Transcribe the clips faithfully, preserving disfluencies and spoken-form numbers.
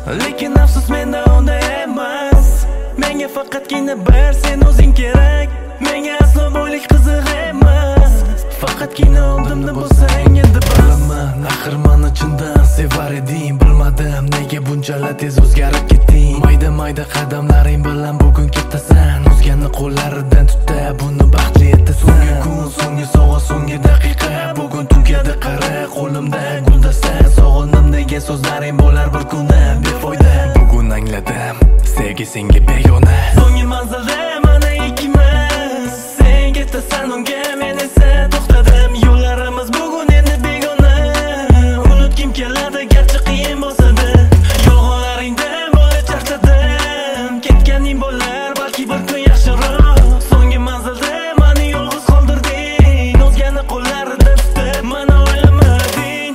lekin afsus menda unday emas. Menga faqatgina bir sen o'zing kerak. Menga aslo boylik qiziq emas. Faqatgina oldimda bo'lsang endi bilaman. Axir meni chindan sevar eding. Bilmadim nega bunchalar tez o'zgarib ketding. Mayda mayda qadamlaring bilan bugun ketasan. O'zgani qo'llaridan tutda buni baxtli etasan. So'nggi kun, so'nggi soat, so'nggi daqiqa bugun tugadi qara qo'limda guldasta. Sog'indim degan so'zlaring bo'lar bir kunda befoyda. Bugun angladim sevgi senga begona. So'nggi manzilda mana ikkimiz. Sen ketasan unga, men esa to'xtadim. Yo'llarimiz bugun endi begona. Unutgim keladi garchi qiyin bo'lsa-da. Yolg'onlaringdan bola charchadim. Ketganing bo'lar balki bir kun yaxshiroq. So'nggi manzilda meni yolg'iz qoldirding. O'zgani qo'llarida tutib meni o'ylamading.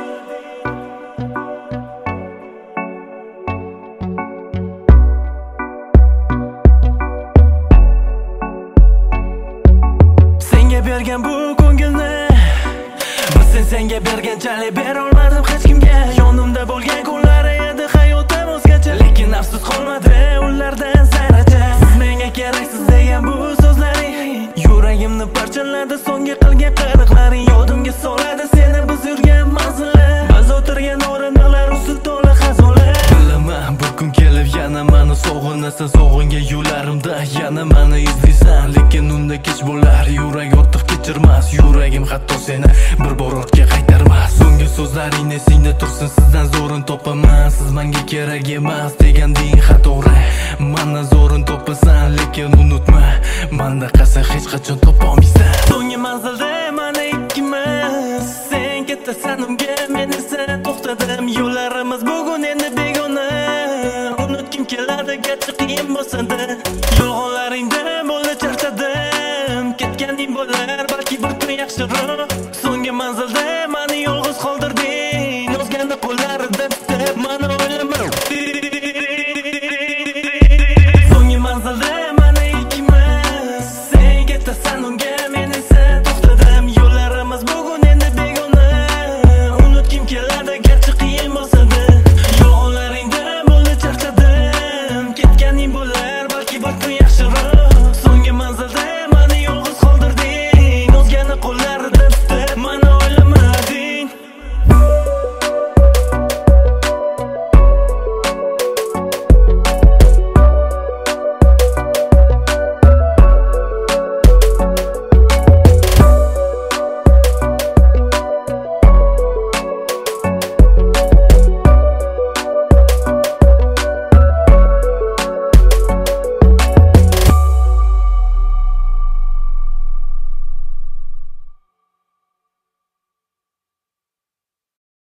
Senga bergan bu ko'ngilni biz sen senga berganchalik bera olmadim hech kimga. Yonimda bo'lgan kunlar edi hayotim o'zgacha, lekin afsus qolmadi ulardan zarracha. Siz menga keraksiz degan bu so'zlaring yuragimni parchaladi. So'nggi qilgan qiliqlaring yodimga soladi seni biz yurgan manzillar. Biz o'tirgan o'rindiqlar usti to'la xazonlar. Bilaman bir kun kelib yana meni sog'inasan. Sog'inga yo'llarimda yana meni izlaysan, lekin unda kech bo'lar. Yurak ortiq kechirmas, yuragim hatto seni bir bor ortga qaytarmas. So'nggi so'zlaring esingda tursin, sizdan zo'rin topaman. Siz menga kerak emas deganding xato'g'ri. Meni zo'rin topasan, lekin unutma, menda qasa hech qachon topolmaysan. So'nggi manzilda mana ikkimiz. Sen ketasan unga, men esa to'xtadim. Yo'llar